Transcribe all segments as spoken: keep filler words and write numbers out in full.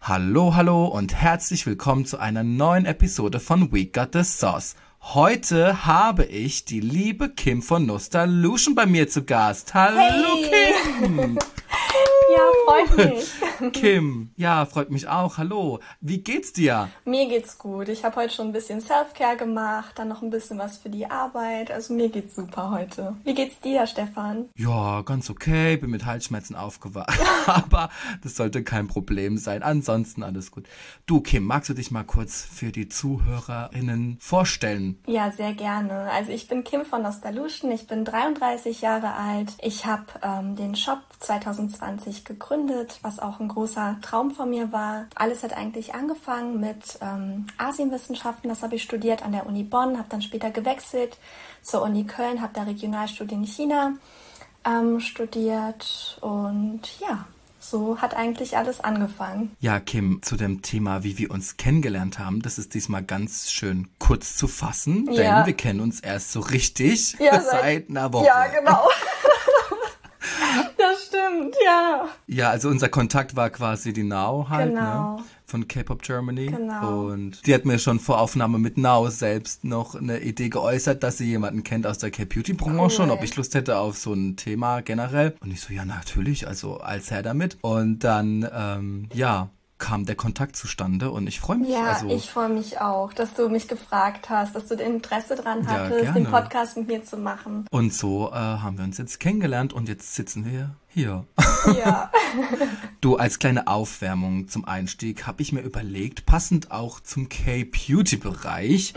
Hallo, hallo und herzlich willkommen zu einer neuen Episode von We Got the Sauce. Heute habe ich die liebe Kim von Nostalution bei mir zu Gast. Hallo Hey. Kim! Ja, freut mich. Kim, ja, freut mich auch. Hallo, wie geht's dir? Mir geht's gut. Ich habe heute schon ein bisschen Self-Care gemacht, dann noch ein bisschen was für die Arbeit. Also mir geht's super heute. Wie geht's dir, Stefan? Ja, ganz okay, bin mit Halsschmerzen aufgewacht, aber das sollte kein Problem sein. Ansonsten alles gut. Du Kim, magst du dich mal kurz für die ZuhörerInnen vorstellen? Ja, sehr gerne. Also ich bin Kim von Nostalution. Ich bin dreiunddreißig Jahre alt. Ich habe ähm, den Shop zwanzig zwanzig gegründet, was auch ein großer Traum von mir war. Alles hat eigentlich angefangen mit ähm, Asienwissenschaften. Das habe ich studiert an der Uni Bonn, habe dann später gewechselt zur Uni Köln, habe da Regionalstudien in China ähm, studiert und ja, so hat eigentlich alles angefangen. Ja, Kim, zu dem Thema, wie wir uns kennengelernt haben, das ist diesmal ganz schön kurz zu fassen, Ja. denn wir kennen uns erst so richtig Ja, seit, seit- einer Woche. Ja, genau. Das stimmt, ja. Ja, also unser Kontakt war quasi die Now halt, Genau. ne? Von K-Pop Germany. Genau. Und die hat mir schon vor Aufnahme mit Now selbst noch eine Idee geäußert, dass sie jemanden kennt aus der K-Beauty-Branche Cool. und ob ich Lust hätte auf so ein Thema generell. Und ich so, ja, natürlich, also als her damit. Und dann, ähm, ja, kam der Kontakt zustande und ich freue mich. Ja, also, ich freue mich auch, dass du mich gefragt hast, dass du Interesse dran Ja, hattest, gerne. den Podcast mit mir zu machen. Und so äh, haben wir uns jetzt kennengelernt und jetzt sitzen wir hier. Ja. Du, als kleine Aufwärmung zum Einstieg habe ich mir überlegt, passend auch zum K-Beauty-Bereich,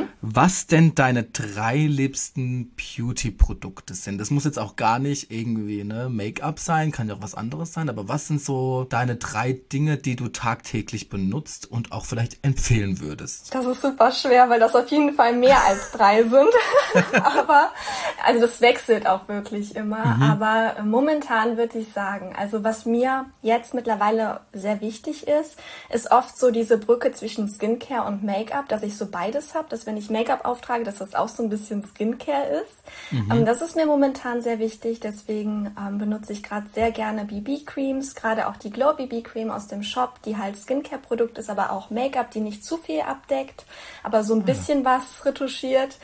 was denn deine drei liebsten Beauty-Produkte sind. Das muss jetzt auch gar nicht irgendwie ne Make-up sein, kann ja auch was anderes sein, aber was sind so deine drei Dinge, die du tagtäglich benutzt und auch vielleicht empfehlen würdest? Das ist super schwer, weil das auf jeden Fall mehr als drei sind. Aber, also das wechselt auch wirklich immer. Aber momentan würde ich sagen, also was mir jetzt mittlerweile sehr wichtig ist, ist oft so diese Brücke zwischen Skincare und Make-up, dass ich so beides habe, dass wenn ich Make-up auftrage, dass das auch so ein bisschen Skincare ist. Ähm, das ist mir momentan sehr wichtig, deswegen ähm, benutze ich gerade sehr gerne B B-Creams, gerade auch die Glow B B-Cream aus dem Shop, die halt Skincare-Produkt ist, aber auch Make-up, die nicht zu viel abdeckt, aber so ein bisschen was retuschiert.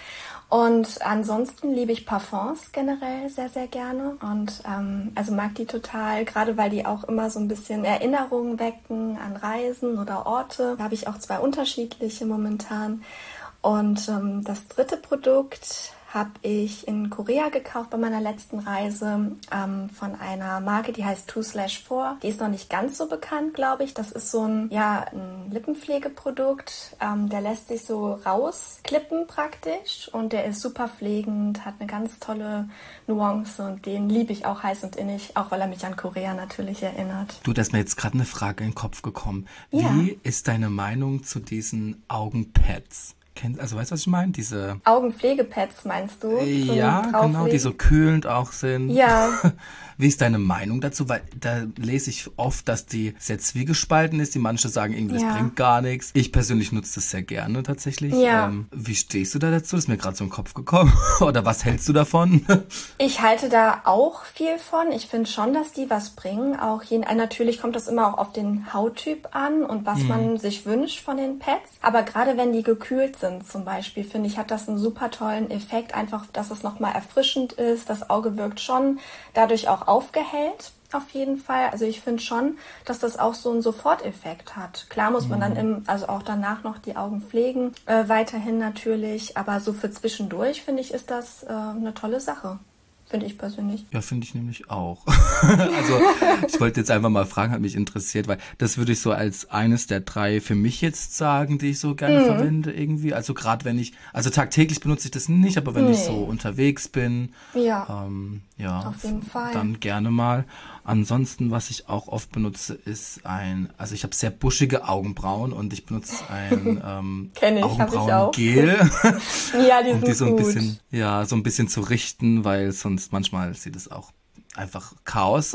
Und ansonsten liebe ich Parfums generell sehr, sehr gerne und ähm, also mag die total, gerade weil die auch immer so ein bisschen Erinnerungen wecken an Reisen oder Orte. Da habe ich auch zwei unterschiedliche momentan. Und ähm, das dritte Produkt habe ich in Korea gekauft bei meiner letzten Reise ähm, von einer Marke, die heißt two slash four. Die ist noch nicht ganz so bekannt, glaube ich. Das ist so ein, ja, ein Lippenpflegeprodukt. Ähm, der lässt sich so rausklippen praktisch und der ist super pflegend, hat eine ganz tolle Nuance und den liebe ich auch heiß und innig, auch weil er mich an Korea natürlich erinnert. Du, da ist mir jetzt gerade eine Frage in den Kopf gekommen. Ja. Wie ist deine Meinung zu diesen Augenpads? Kennt, also weißt du, was ich meine? Diese Augenpflegepads meinst du? Zum Ja, genau, die Drauflegen? so kühlend auch sind. Ja. Wie ist deine Meinung dazu? Weil da lese ich oft, dass die sehr zwiegespalten ist. Die manche sagen irgendwie, das Ja. bringt gar nichts. Ich persönlich nutze das sehr gerne tatsächlich. Ja. Ähm, wie stehst du da dazu? Das ist mir gerade so im Kopf gekommen. Oder was hältst du davon? Ich halte da auch viel von. Ich finde schon, dass die was bringen. Auch je, äh, natürlich kommt das immer auch auf den Hauttyp an und was man sich wünscht von den Pads. Aber gerade wenn die gekühlt sind zum Beispiel, finde ich, hat das einen super tollen Effekt. Einfach, dass es nochmal erfrischend ist. Das Auge wirkt schon dadurch auch aufgehellt. Auf jeden Fall. Also ich finde schon, dass das auch so einen Soforteffekt hat. Klar muss man dann im, also auch danach noch die Augen pflegen, äh, weiterhin natürlich. Aber so für zwischendurch, finde ich, ist das äh, eine tolle Sache. Finde ich persönlich. Ja, finde ich nämlich auch. Also ich wollte jetzt einfach mal fragen, hat mich interessiert, weil das würde ich so als eines der drei für mich jetzt sagen, die ich so gerne verwende irgendwie. Also gerade wenn ich, also tagtäglich benutze ich das nicht, aber wenn ich Nee. so unterwegs bin, Ja, ähm, ja, auf jeden Fall. dann gerne mal. Ansonsten, was ich auch oft benutze, ist ein, also ich habe sehr buschige Augenbrauen und ich benutze ein ähm, Kenn ich, hab ich auch. Augenbrauengel, ja, die um sind die so ein gut. bisschen, ja, so ein bisschen zu richten, weil sonst manchmal sieht es auch einfach Chaos.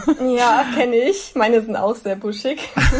Ja, kenne ich. Meine sind auch sehr buschig.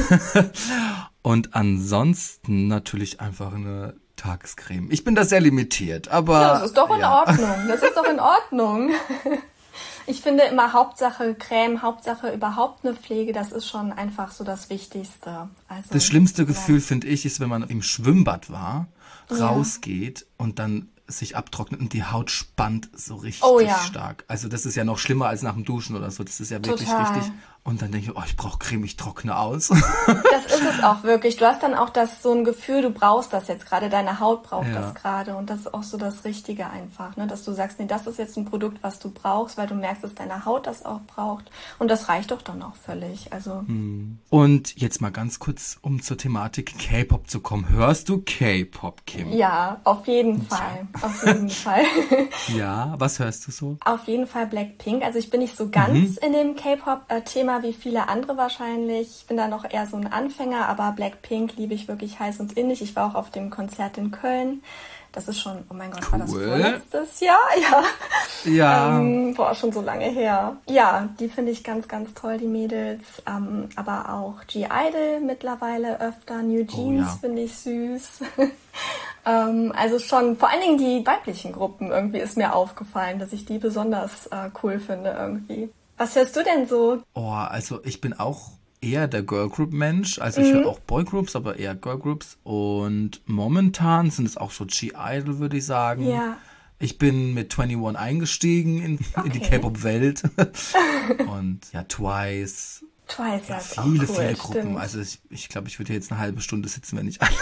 Und ansonsten natürlich einfach eine Tagescreme. Ich bin da sehr limitiert, aber Ja, das ist doch in ja. Ordnung. Das ist doch in Ordnung. Ich finde immer Hauptsache Creme, Hauptsache überhaupt eine Pflege, das ist schon einfach so das Wichtigste. Also, das schlimmste ja. Gefühl, finde ich, ist, wenn man im Schwimmbad war, Ja. rausgeht und dann sich abtrocknet und die Haut spannt so richtig Oh ja. stark. Also das ist ja noch schlimmer als nach dem Duschen oder so. Das ist ja wirklich Total. richtig. Und dann denke ich, oh, ich brauche Creme, ich trockne aus. Das ist es auch wirklich. Du hast dann auch das so ein Gefühl, du brauchst das jetzt gerade, deine Haut braucht Ja. das gerade. Und das ist auch so das Richtige einfach, ne? Dass du sagst, nee, das ist jetzt ein Produkt, was du brauchst, weil du merkst, dass deine Haut das auch braucht. Und das reicht doch dann auch völlig. Also Und jetzt mal ganz kurz, um zur Thematik K-Pop zu kommen. Hörst du K-Pop, Kim? ja, auf jeden Fall. Auf jeden Fall. Ja, was hörst du so? Auf jeden Fall Blackpink. Also ich bin nicht so ganz in dem K-Pop-Thema wie viele andere wahrscheinlich. Ich bin da noch eher so ein Anfänger, aber Blackpink liebe ich wirklich heiß und innig. Ich war auch auf dem Konzert in Köln. Das ist schon, oh mein Gott, war das Cool. vorletztes Jahr? Ja. Ja, Ähm, boah, schon so lange her. Ja, die finde ich ganz, ganz toll, die Mädels. Ähm, aber auch G-Idol mittlerweile öfter. New Jeans ja. finde ich süß. ähm, also schon, vor allen Dingen die weiblichen Gruppen irgendwie ist mir aufgefallen, dass ich die besonders äh, cool finde irgendwie. Was hörst du denn so? oh, also ich bin auch eher der Girlgroup-Mensch. Also ich höre auch Boygroups, aber eher Girlgroups. Und momentan sind es auch so G-Idol, würde ich sagen. Ja. Ich bin mit einundzwanzig eingestiegen in, in die Okay. K-Pop-Welt. Und ja, Twice. Twice, ja, ist auch Viele, cool, viele Gruppen. stimmt. Also ich, ich glaube, ich würde hier jetzt eine halbe Stunde sitzen, wenn ich alle.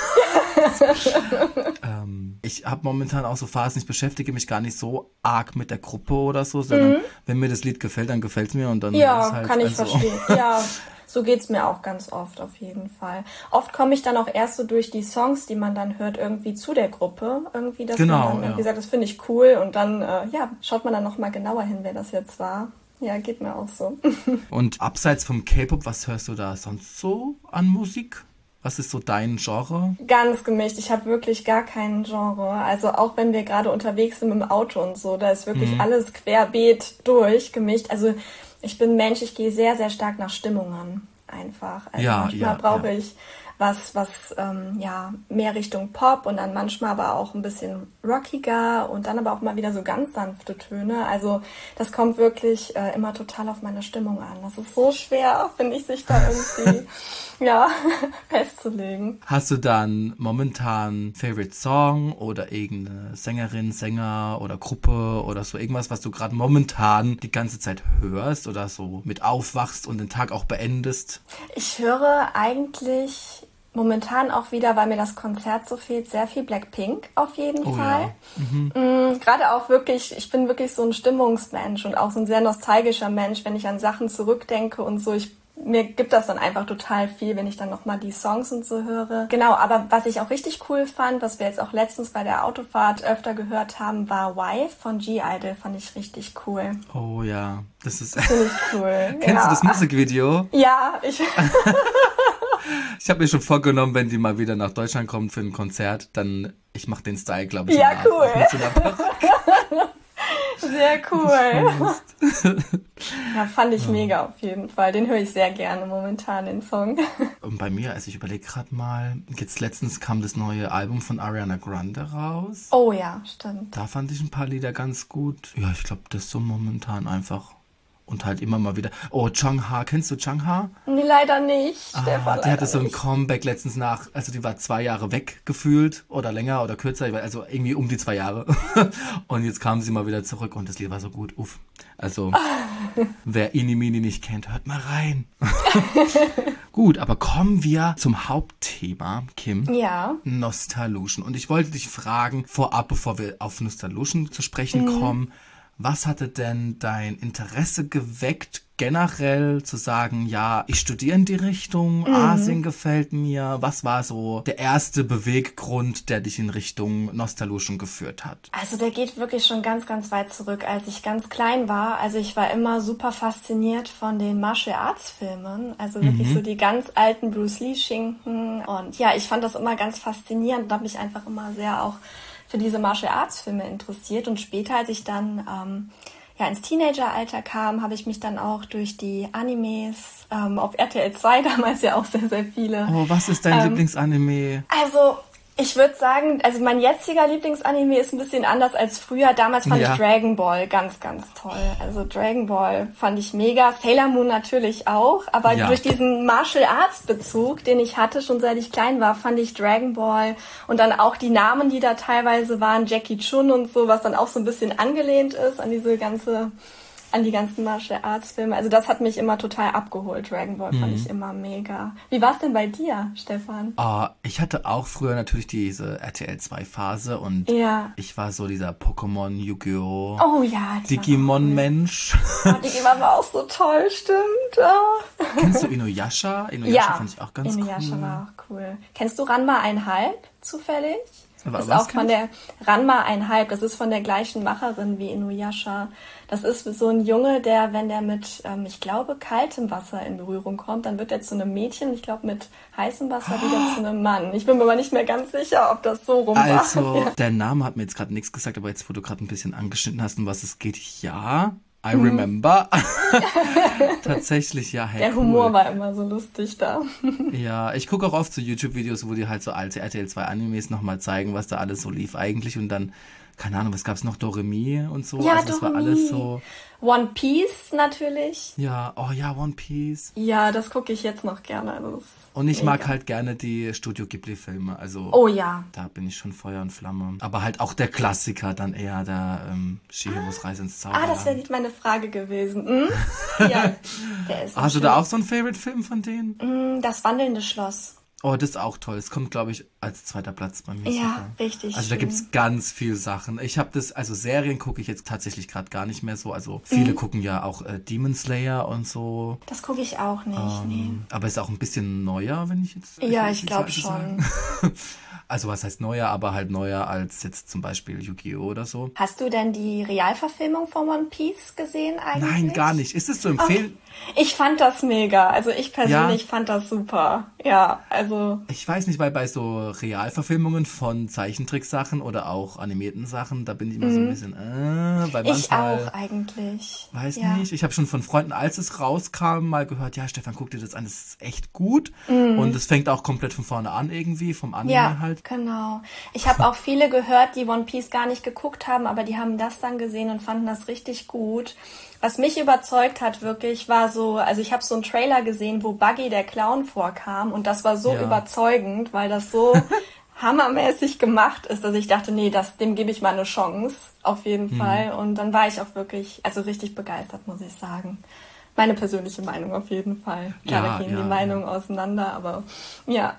ähm, ich habe momentan auch so Phasen, ich beschäftige mich gar nicht so arg mit der Gruppe oder so, sondern wenn mir das Lied gefällt, dann gefällt es mir und dann Ja, ist halt kann ich also, verstehen. Ja, so geht's mir auch ganz oft auf jeden Fall. Oft komme ich dann auch erst so durch die Songs, die man dann hört, irgendwie zu der Gruppe. Irgendwie, dass Genau, man dann ja. irgendwie sagt, das finde ich cool und dann äh, ja, schaut man dann nochmal genauer hin, wer das jetzt war. Ja, geht mir auch so. Und abseits vom K-Pop, was hörst du da sonst so an Musik? Was ist so dein Genre? Ganz gemischt. Ich habe wirklich gar kein Genre. Also auch wenn wir gerade unterwegs sind im Auto und so, da ist wirklich alles querbeet durchgemischt. Also ich bin Mensch, ich gehe sehr, sehr stark nach Stimmungen einfach. Also Ja, manchmal ja, brauche ja. ich was, was ähm, ja mehr Richtung Pop und dann manchmal aber auch ein bisschen rockiger und dann aber auch mal wieder so ganz sanfte Töne. Also das kommt wirklich äh, immer total auf meine Stimmung an. Das ist so schwer, finde ich, sich da irgendwie ja festzulegen. Hast du dann momentan Favorite Song oder irgendeine Sängerin, Sänger oder Gruppe oder so irgendwas, was du gerade momentan die ganze Zeit hörst oder so mit aufwachst und den Tag auch beendest? Ich höre eigentlich momentan auch wieder, weil mir das Konzert so fehlt, sehr viel Blackpink auf jeden Oh Fall. ja. Mhm. Mm, Gerade auch wirklich, ich bin wirklich so ein Stimmungsmensch und auch so ein sehr nostalgischer Mensch, wenn ich an Sachen zurückdenke und so. Ich mir gibt das dann einfach total viel, wenn ich dann nochmal die Songs und so höre. Genau, aber was ich auch richtig cool fand, was wir jetzt auch letztens bei der Autofahrt öfter gehört haben, war Wife von G-Idol. Fand ich richtig cool. Oh ja, das ist... Finde ich cool. Kennst ja. du das Musikvideo? Ja, ich... Ich habe mir schon vorgenommen, wenn die mal wieder nach Deutschland kommen für ein Konzert, dann ich mache den Style, glaube ich. Ja, nach, cool. auch mit so einer Perücke. Sehr cool. Ja, fand ich mega auf jeden Fall. Den höre ich sehr gerne momentan, den Song. Und bei mir, also ich überlege gerade mal, jetzt letztens kam das neue Album von Ariana Grande raus. Oh ja, stimmt. Da fand ich ein paar Lieder ganz gut. Ja, ich glaube, das so momentan einfach. Und halt immer mal wieder. Oh, Changha, kennst du Changha? Nee, leider nicht. Ah, Stefan, die leider hatte so ein nicht. Comeback letztens nach, also die war zwei Jahre weg gefühlt oder länger oder kürzer, ich weiß- also irgendwie um die zwei Jahre. Und jetzt kam sie mal wieder zurück und das Lied war so gut. Uff. Also, wer Ini Mini nicht kennt, hört mal rein. Gut, aber kommen wir zum Hauptthema, Kim. Ja. Nostallution. Und ich wollte dich fragen, vorab, bevor wir auf Nostallution zu sprechen kommen, was hatte denn dein Interesse geweckt, generell zu sagen, ja, ich studiere in die Richtung, Asien gefällt mir. Was war so der erste Beweggrund, der dich in Richtung Nostallution geführt hat? Also der geht wirklich schon ganz, ganz weit zurück, als ich ganz klein war. Also ich war immer super fasziniert von den Martial Arts Filmen. Also wirklich so die ganz alten Bruce Lee Schinken. Und ja, ich fand das immer ganz faszinierend und habe mich einfach immer sehr auch für diese Martial Arts Filme interessiert. Und später, als ich dann ähm, ja ins Teenageralter kam, habe ich mich dann auch durch die Animes ähm, auf R T L zwei damals ja auch sehr, sehr viele. Oh, was ist dein Ähm, Lieblingsanime? Also Ich würde sagen, also mein jetziger Lieblingsanime ist ein bisschen anders als früher. Damals fand Ja. ich Dragon Ball ganz, ganz toll. Also Dragon Ball fand ich mega. Sailor Moon natürlich auch. Aber Ja. durch diesen Martial Arts Bezug, den ich hatte, schon seit ich klein war, fand ich Dragon Ball und dann auch die Namen, die da teilweise waren, Jackie Chun und so, was dann auch so ein bisschen angelehnt ist an diese ganze... an die ganzen Martial Arts Filme. Also das hat mich immer total abgeholt. Dragon Ball fand ich immer mega. Wie war's denn bei dir, Stefan? Oh, ich hatte auch früher natürlich diese R T L zwei Phase und Ja. ich war so dieser Pokémon, Yu-Gi-Oh!, Oh ja. die war Digimon-Mensch. auch cool. Oh, Digimon war auch so toll, stimmt. Oh. Kennst du Inuyasha? Inuyasha Ja, fand ich auch ganz Inuyasha cool. war auch cool. Kennst du Ranma einhalb zufällig? Wa- Das ist was auch von kenn der Ranma einhalb. Das ist von der gleichen Macherin wie Inuyasha. Das ist so ein Junge, der, wenn der mit, ähm, ich glaube, kaltem Wasser in Berührung kommt, dann wird er zu einem Mädchen. Ich glaube, mit heißem Wasser wieder zu einem Mann. Ich bin mir aber nicht mehr ganz sicher, ob das so rum war. Also, Ja. der Name hat mir jetzt gerade nichts gesagt, aber jetzt, wo du gerade ein bisschen angeschnitten hast, um was es geht, ja, I Mhm. remember. Tatsächlich, ja, hey, Der cool. Humor war immer so lustig da. Ja, ich gucke auch oft so YouTube-Videos, wo die halt so alte R T L zwei Animes nochmal zeigen, was da alles so lief eigentlich und dann, keine Ahnung, was gab's noch, Doremi und so, Ja, also das war Doremi. alles so, One Piece natürlich. ja, oh ja, One Piece. Ja, das gucke ich jetzt noch gerne. Also das ist Und ich mega. mag halt gerne die Studio Ghibli-Filme, also Oh ja. da bin ich schon Feuer und Flamme. Aber halt auch der Klassiker, dann eher der ähm, Chihiros Reise ins Ah, Zauberland. das wäre nicht meine Frage gewesen. Hm? Ja, der ist so Hast du schön. da auch so einen Favorite-Film von denen? Hm, Das wandelnde Schloss. Oh, das ist auch toll. Es kommt, glaube ich, als zweiter Platz bei mir. Ja, sogar. richtig Also da schön. gibt's ganz viel Sachen. Ich habe das, also Serien gucke ich jetzt tatsächlich gerade gar nicht mehr so. Also viele Mhm. gucken ja auch äh, Demon Slayer und so. Das gucke ich auch nicht, nee. Aber ist auch ein bisschen neuer, wenn ich jetzt... Ja, will ich jetzt glaube nicht schon. sagen. Also was heißt neuer, aber halt neuer als jetzt zum Beispiel Yu-Gi-Oh! Oder so. Hast du denn die Realverfilmung von One Piece gesehen eigentlich? Nein, gar nicht. Ist es zu empfehlen? Ich fand das mega. Also ich persönlich Ja? fand das super. Ja, also Ich weiß nicht, weil bei so Realverfilmungen von Zeichentricksachen oder auch animierten Sachen, da bin ich immer so ein bisschen, äh, weil Mhm. ich manchmal, auch eigentlich. weiß ja. nicht, ich habe schon von Freunden, als es rauskam, mal gehört, ja, Stefan, guck dir das an, das ist echt gut. Mhm. Und es fängt auch komplett von vorne an irgendwie, vom Anime Ja, halt. genau. Ich habe auch viele gehört, die One Piece gar nicht geguckt haben, aber die haben das dann gesehen und fanden das richtig gut. Was mich überzeugt hat wirklich, war so, also ich habe so einen Trailer gesehen, wo Buggy der Clown vorkam und das war so Ja. überzeugend, weil das so hammermäßig gemacht ist, dass ich dachte, nee, das, dem gebe ich mal eine Chance, auf jeden Hm. Fall. Und dann war ich auch wirklich, also richtig begeistert, muss ich sagen. Meine persönliche Meinung auf jeden Fall. Klar, Ja, da gehen ja, die Meinungen auseinander, aber ja.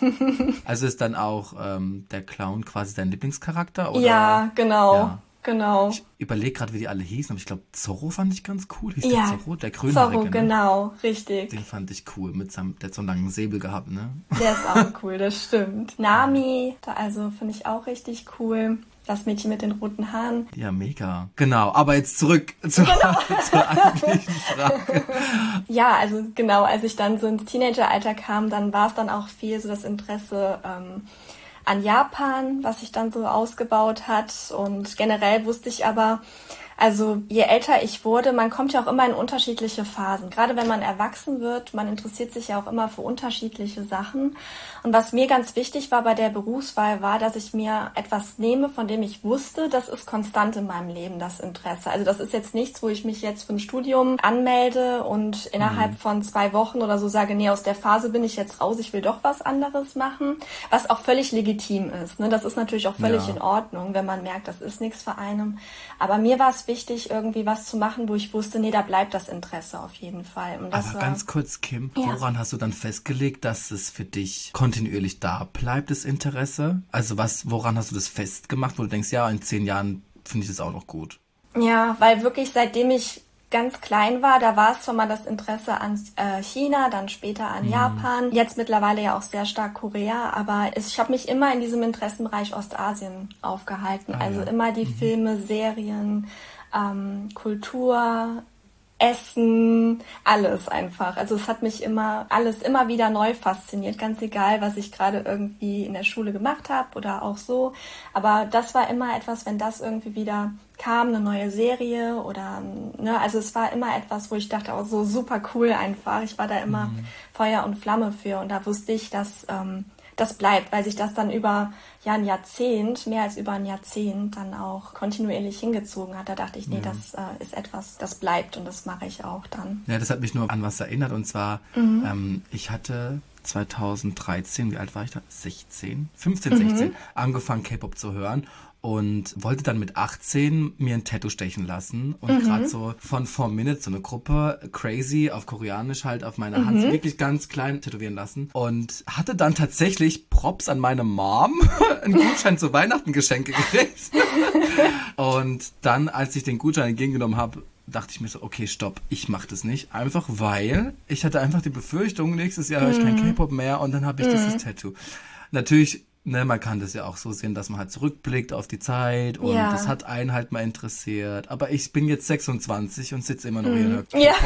Also ist dann auch ähm, der Clown quasi dein Lieblingscharakter? Oder? Ja, genau, Ja. genau. Ich überlege gerade, wie die alle hießen, aber ich glaube, Zorro fand ich ganz cool. Hieß Ja, der Zorro? Der Grünhaarige, Zorro, ne? genau, richtig. Den fand ich cool, mit seinem, der hat so einen langen Säbel gehabt, ne? Der ist auch cool, das stimmt. Nami, da also finde ich auch richtig cool. Das Mädchen mit den roten Haaren. Ja, mega. Genau, aber jetzt zurück zur, Genau. zur eigentlichen Frage. Ja, also genau, als ich dann so ins Teenageralter kam, dann war es dann auch viel so das Interesse ähm, an Japan, was sich dann so ausgebaut hat. Und generell wusste ich aber, also je älter ich wurde, man kommt ja auch immer in unterschiedliche Phasen. Gerade wenn man erwachsen wird, man interessiert sich ja auch immer für unterschiedliche Sachen. Und was mir ganz wichtig war bei der Berufswahl, war, dass ich mir etwas nehme, von dem ich wusste, das ist konstant in meinem Leben, das Interesse. Also das ist jetzt nichts, wo ich mich jetzt für ein Studium anmelde und innerhalb mhm. von zwei Wochen oder so sage, nee, aus der Phase bin ich jetzt raus, ich will doch was anderes machen, was auch völlig legitim ist. Ne? Das ist natürlich auch völlig Ja. in Ordnung, wenn man merkt, das ist nichts für einen. Aber mir war es wichtig, irgendwie was zu machen, wo ich wusste, nee, da bleibt das Interesse auf jeden Fall. Und das Aber war, ganz kurz, Kim, Ja. woran hast du dann festgelegt, dass es für dich kontinuierlich da bleibt, das Interesse? Also was, woran hast du das festgemacht, wo du denkst, ja, in zehn Jahren finde ich das auch noch gut? Ja, weil wirklich seitdem ich ganz klein war, da war es schon mal das Interesse an äh, China, dann später an Japan, jetzt mittlerweile ja auch sehr stark Korea, aber es, ich habe mich immer in diesem Interessenbereich Ostasien aufgehalten. Ah, also ja. immer die Filme, Serien, ähm, Kultur, Essen, alles einfach. Also es hat mich immer, alles immer wieder neu fasziniert, ganz egal, was ich gerade irgendwie in der Schule gemacht habe oder auch so. Aber das war immer etwas, wenn das irgendwie wieder kam, eine neue Serie oder, ne, also es war immer etwas, wo ich dachte, oh, so super cool einfach. Ich war da immer Feuer und Flamme für und da wusste ich, dass, ähm, das bleibt, weil sich das dann über ja ein Jahrzehnt, mehr als über ein Jahrzehnt dann auch kontinuierlich hingezogen hat. Da dachte ich, nee, ja. das äh, ist etwas, das bleibt und das mache ich auch dann. Ja, das hat mich nur an was erinnert und zwar, mhm. ähm, ich hatte zweitausenddreizehn, wie alt war ich da? sechzehn? fünfzehn, sechzehn, mhm. angefangen K-Pop zu hören. Und wollte dann mit achtzehn mir ein Tattoo stechen lassen. Und mhm. gerade so von Four Minutes, so eine Gruppe, Crazy, auf Koreanisch halt auf meine mhm. Hand, wirklich ganz klein tätowieren lassen. Und hatte dann tatsächlich Props an meine Mom, einen Gutschein zu Weihnachten Geschenke gekriegt. Und dann, als ich den Gutschein entgegengenommen habe, dachte ich mir so, okay, stopp, ich mach das nicht. Einfach weil ich hatte einfach die Befürchtung, nächstes Jahr höre ich kein K-Pop mehr und dann habe ich mhm. dieses Tattoo. Natürlich, ne, man kann das ja auch so sehen, dass man halt zurückblickt auf die Zeit und ja. das hat einen halt mal interessiert. Aber ich bin jetzt sechsundzwanzig und sitze immer noch mhm. hier. Ja.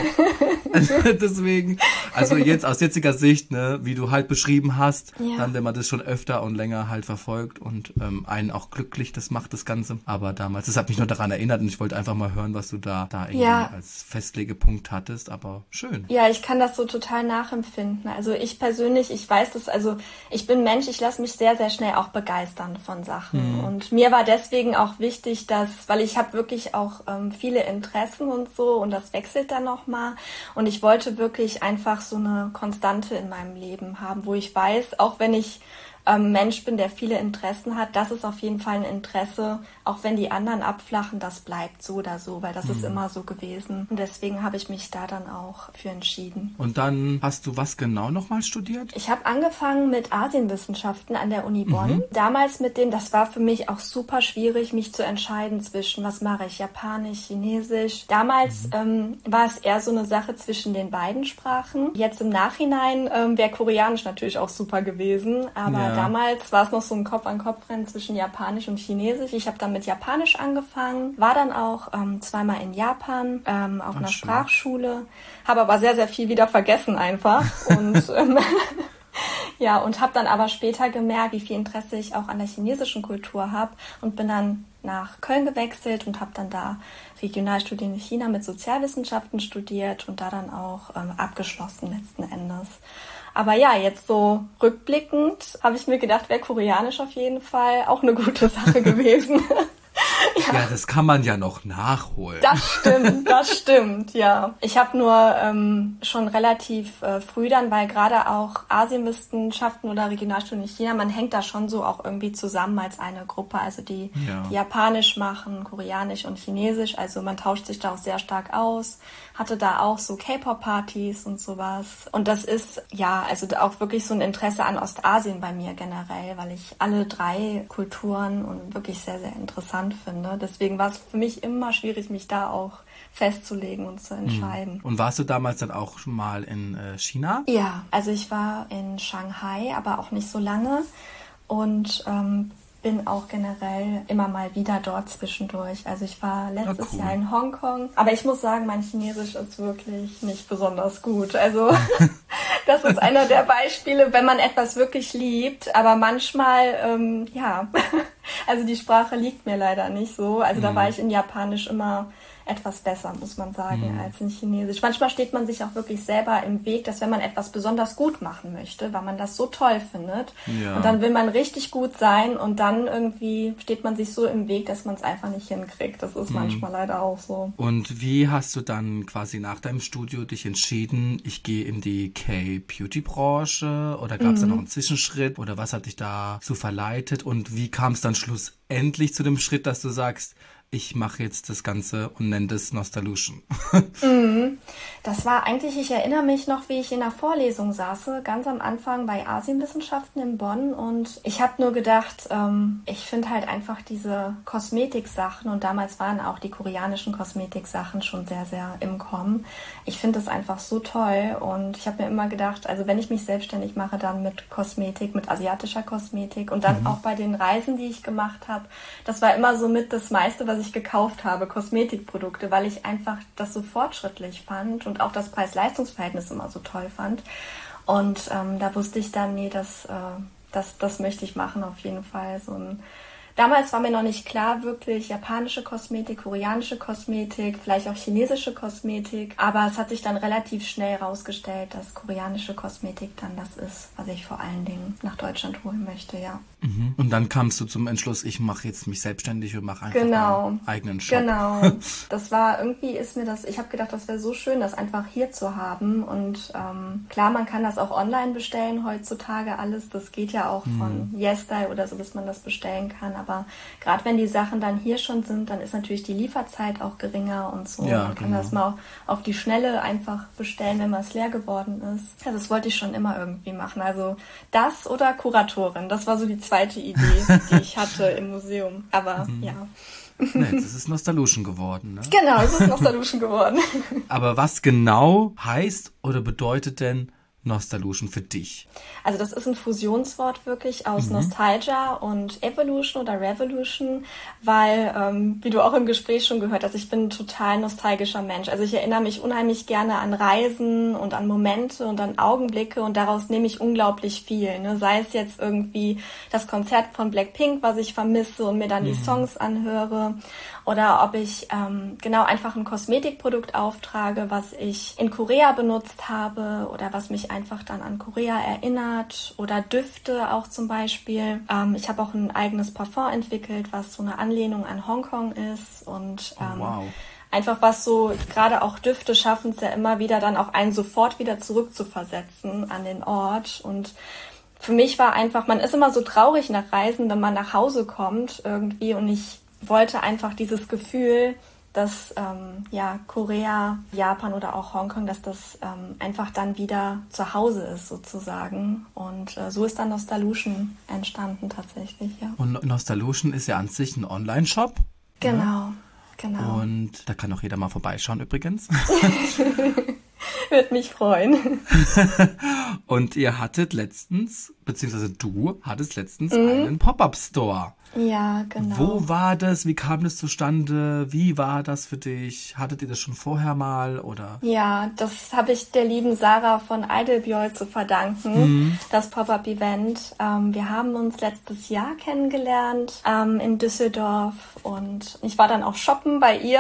Deswegen, also jetzt aus jetziger Sicht, ne, wie du halt beschrieben hast, ja. dann, wenn man das schon öfter und länger halt verfolgt und ähm, einen auch glücklich, das macht das Ganze. Aber damals, das hat mich nur daran erinnert und ich wollte einfach mal hören, was du da, da irgendwie ja. als Festlegepunkt hattest, aber schön. Ja, ich kann das so total nachempfinden. Also ich persönlich, ich weiß das, also ich bin Mensch, ich lasse mich sehr, sehr schnell auch begeistern von Sachen. Mhm. Und mir war deswegen auch wichtig, dass, weil ich habe wirklich auch ähm, viele Interessen und so und das wechselt dann nochmal. Und ich wollte wirklich einfach so eine Konstante in meinem Leben haben, wo ich weiß, auch wenn ich ähm, Mensch bin, der viele Interessen hat, das ist auf jeden Fall ein Interesse, auch wenn die anderen abflachen, das bleibt so oder so, weil das mhm. ist immer so gewesen. Und deswegen habe ich mich da dann auch für entschieden. Und dann hast du was genau nochmal studiert? Ich habe angefangen mit Asienwissenschaften an der Uni Bonn. Mhm. Damals mit dem, das war für mich auch super schwierig, mich zu entscheiden zwischen, was mache ich, Japanisch, Chinesisch. Damals mhm. ähm, war es eher so eine Sache zwischen den beiden Sprachen. Jetzt im Nachhinein ähm, wäre Koreanisch natürlich auch super gewesen, aber ja. damals war es noch so ein Kopf-an-Kopf-Rennen zwischen Japanisch und Chinesisch. Ich habe dann mit Japanisch angefangen, war dann auch ähm, zweimal in Japan ähm, auf Ach, einer schön. Sprachschule, habe aber sehr, sehr viel wieder vergessen einfach und ähm, ja, und habe dann aber später gemerkt, wie viel Interesse ich auch an der chinesischen Kultur habe und bin dann nach Köln gewechselt und habe dann da Regionalstudien in China mit Sozialwissenschaften studiert und da dann auch ähm, abgeschlossen letzten Endes. Aber ja, jetzt so rückblickend habe ich mir gedacht, wäre Koreanisch auf jeden Fall auch eine gute Sache gewesen. Ja. ja, das kann man ja noch nachholen. Das stimmt, das stimmt, ja. Ich habe nur ähm, schon relativ äh, früh dann, weil gerade auch Asienwissenschaften oder Regionalstudien in China, man hängt da schon so auch irgendwie zusammen als eine Gruppe. Also die, ja. die Japanisch machen, Koreanisch und Chinesisch. Also man tauscht sich da auch sehr stark aus. Hatte da auch so K-Pop-Partys und sowas. Und das ist, ja, also auch wirklich so ein Interesse an Ostasien bei mir generell, weil ich alle drei Kulturen und wirklich sehr, sehr interessant finde. Deswegen war es für mich immer schwierig, mich da auch festzulegen und zu entscheiden. Und warst du damals dann auch schon mal in äh, China? Ja, also ich war in Shanghai, aber auch nicht so lange und ähm, bin auch generell immer mal wieder dort zwischendurch. Also ich war letztes oh, cool. Jahr in Hongkong, aber ich muss sagen, mein Chinesisch ist wirklich nicht besonders gut. Also das ist einer der Beispiele, wenn man etwas wirklich liebt, aber manchmal, ähm, ja, also die Sprache liegt mir leider nicht so. Also mhm. da war ich in Japanisch immer etwas besser, muss man sagen, mhm. als in Chinesisch. Manchmal steht man sich auch wirklich selber im Weg, dass wenn man etwas besonders gut machen möchte, weil man das so toll findet ja. und dann will man richtig gut sein und dann irgendwie steht man sich so im Weg, dass man es einfach nicht hinkriegt. Das ist mhm. manchmal leider auch so. Und wie hast du dann quasi nach deinem Studio dich entschieden, ich gehe in die K-Beauty-Branche oder gab es mhm. da noch einen Zwischenschritt oder was hat dich da so verleitet und wie kam es dann schlussendlich zu dem Schritt, dass du sagst, ich mache jetzt das Ganze und nenne das Nostalution. Mhm. Das war eigentlich, ich erinnere mich noch, wie ich in der Vorlesung saß, ganz am Anfang bei Asienwissenschaften in Bonn und ich habe nur gedacht, ähm, ich finde halt einfach diese Kosmetiksachen und damals waren auch die koreanischen Kosmetiksachen schon sehr, sehr im Kommen. Ich finde das einfach so toll und ich habe mir immer gedacht, also wenn ich mich selbstständig mache, dann mit Kosmetik, mit asiatischer Kosmetik und dann mhm. auch bei den Reisen, die ich gemacht habe, das war immer so mit das meiste, was ich gekauft habe, Kosmetikprodukte, weil ich einfach das so fortschrittlich fand und auch das Preis-Leistungs-Verhältnis immer so toll fand. Und ähm, da wusste ich dann, nee, das, äh, das, das möchte ich machen auf jeden Fall. So ein damals war mir noch nicht klar, wirklich japanische Kosmetik, koreanische Kosmetik, vielleicht auch chinesische Kosmetik. Aber es hat sich dann relativ schnell herausgestellt, dass koreanische Kosmetik dann das ist, was ich vor allen Dingen nach Deutschland holen möchte, ja. Mhm. Und dann kamst du zum Entschluss, ich mache jetzt mich selbstständig und mache einfach genau. einen eigenen Shop. Genau. Das war, irgendwie ist mir das, ich habe gedacht, das wäre so schön, das einfach hier zu haben. Und ähm, klar, man kann das auch online bestellen heutzutage alles. Das geht ja auch mhm. von YesStyle oder so, dass man das bestellen kann. Aber gerade wenn die Sachen dann hier schon sind, dann ist natürlich die Lieferzeit auch geringer und so. Ja, man kann genau. das mal auf die Schnelle einfach bestellen, wenn es leer geworden ist. Also das wollte ich schon immer irgendwie machen. Also das oder Kuratorin, das war so die zweite Idee, die ich hatte im Museum. Aber mhm. ja. Nee, das ist Nostalution geworden, ne? Genau, es ist Nostalution geworden. Aber was genau heißt oder bedeutet denn Nostalution für dich? Also das ist ein Fusionswort wirklich aus mhm. Nostalgia und Evolution oder Revolution, weil, ähm, wie du auch im Gespräch schon gehört hast, ich bin ein total nostalgischer Mensch. Also ich erinnere mich unheimlich gerne an Reisen und an Momente und an Augenblicke und daraus nehme ich unglaublich viel. Ne? Sei es jetzt irgendwie das Konzert von Blackpink, was ich vermisse und mir dann mhm. die Songs anhöre, oder ob ich ähm, genau einfach ein Kosmetikprodukt auftrage, was ich in Korea benutzt habe oder was mich einfach dann an Korea erinnert, oder Düfte auch zum Beispiel. Ähm, ich habe auch ein eigenes Parfum entwickelt, was so eine Anlehnung an Hongkong ist und ähm, oh, wow. einfach was so, gerade auch Düfte schaffen es ja immer wieder dann auch einen sofort wieder zurückzuversetzen an den Ort. Und für mich war einfach, man ist immer so traurig nach Reisen, wenn man nach Hause kommt irgendwie, und ich wollte einfach dieses Gefühl, dass ähm, ja Korea, Japan oder auch Hongkong, dass das ähm, einfach dann wieder zu Hause ist sozusagen. Und äh, so ist dann Nostalution entstanden tatsächlich, ja. Und Nostalution ist ja an sich ein Online-Shop. Genau, ja? genau. Und da kann auch jeder mal vorbeischauen übrigens. Würde mich freuen. Und ihr hattet letztens, beziehungsweise du hattest letztens mhm. einen Pop-Up-Store. Ja, genau. Wo war das? Wie kam das zustande? Wie war das für dich? Hattet ihr das schon vorher mal, oder? Ja, das habe ich der lieben Sarah von Idlebjoy zu verdanken, mhm. das Pop-Up-Event. Ähm, wir haben uns letztes Jahr kennengelernt ähm, in Düsseldorf, und ich war dann auch shoppen bei ihr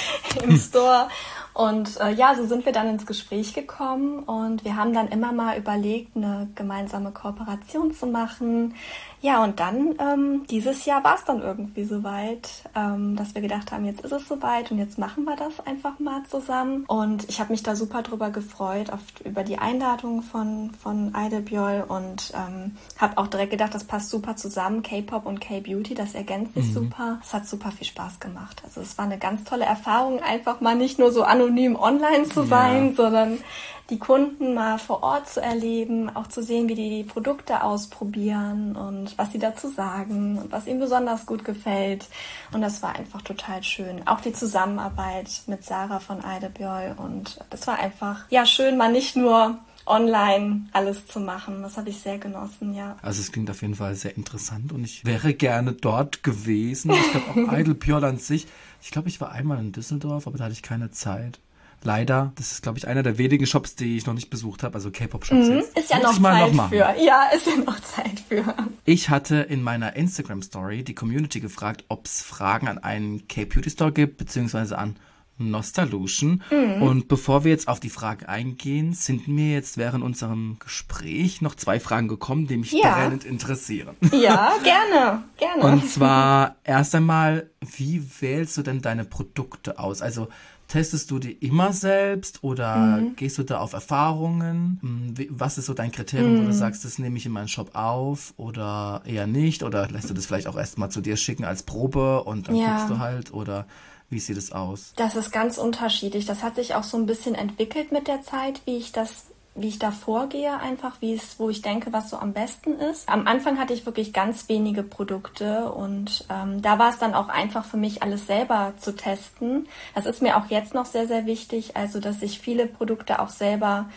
im Store. Und äh, ja, so sind wir dann ins Gespräch gekommen, und wir haben dann immer mal überlegt, eine gemeinsame Kooperation zu machen. Ja, und dann ähm, dieses Jahr war es dann irgendwie soweit, ähm, dass wir gedacht haben, jetzt ist es soweit und jetzt machen wir das einfach mal zusammen. Und ich habe mich da super drüber gefreut, oft über die Einladung von von Idlebjoy, und ähm, habe auch direkt gedacht, das passt super zusammen, K-Pop und K-Beauty, das ergänzt sich mhm. super. Es hat super viel Spaß gemacht. Also es war eine ganz tolle Erfahrung, einfach mal nicht nur so anonym online zu sein, ja. sondern die Kunden mal vor Ort zu erleben, auch zu sehen, wie die die Produkte ausprobieren und was sie dazu sagen und was ihnen besonders gut gefällt. Und das war einfach total schön. Auch die Zusammenarbeit mit Sarah von Idlebjoy, und das war einfach, ja, schön, mal nicht nur online alles zu machen. Das habe ich sehr genossen, ja. Also es klingt auf jeden Fall sehr interessant, und ich wäre gerne dort gewesen. Ich glaube auch Idlebjoy an sich. Ich glaube, ich war einmal in Düsseldorf, aber da hatte ich keine Zeit. Leider. Das ist, glaube ich, einer der wenigen Shops, die ich noch nicht besucht habe, also K-Pop-Shops mhm. jetzt. Ist ja Muss noch Zeit noch für. Ja, ist ja noch Zeit für. Ich hatte in meiner Instagram-Story die Community gefragt, ob es Fragen an einen K-Beauty-Store gibt, beziehungsweise an Nostalution. Mhm. Und bevor wir jetzt auf die Fragen eingehen, sind mir jetzt während unserem Gespräch noch zwei Fragen gekommen, die mich ja. brennend interessieren. Ja, gerne, gerne. Und zwar erst einmal, wie wählst du denn deine Produkte aus? Also testest du die immer selbst oder mhm. gehst du da auf Erfahrungen? Was ist so dein Kriterium, mhm. wo du sagst, das nehme ich in meinen Shop auf oder eher nicht? Oder lässt du das vielleicht auch erstmal zu dir schicken als Probe und dann ja. guckst du halt? Oder wie sieht es aus? Das ist ganz unterschiedlich. Das hat sich auch so ein bisschen entwickelt mit der Zeit, wie ich das wie ich da vorgehe, einfach, wie es, wo ich denke, was so am besten ist. Am Anfang hatte ich wirklich ganz wenige Produkte, und ähm, da war es dann auch einfach für mich, alles selber zu testen. Das ist mir auch jetzt noch sehr, sehr wichtig, also dass ich viele Produkte auch selber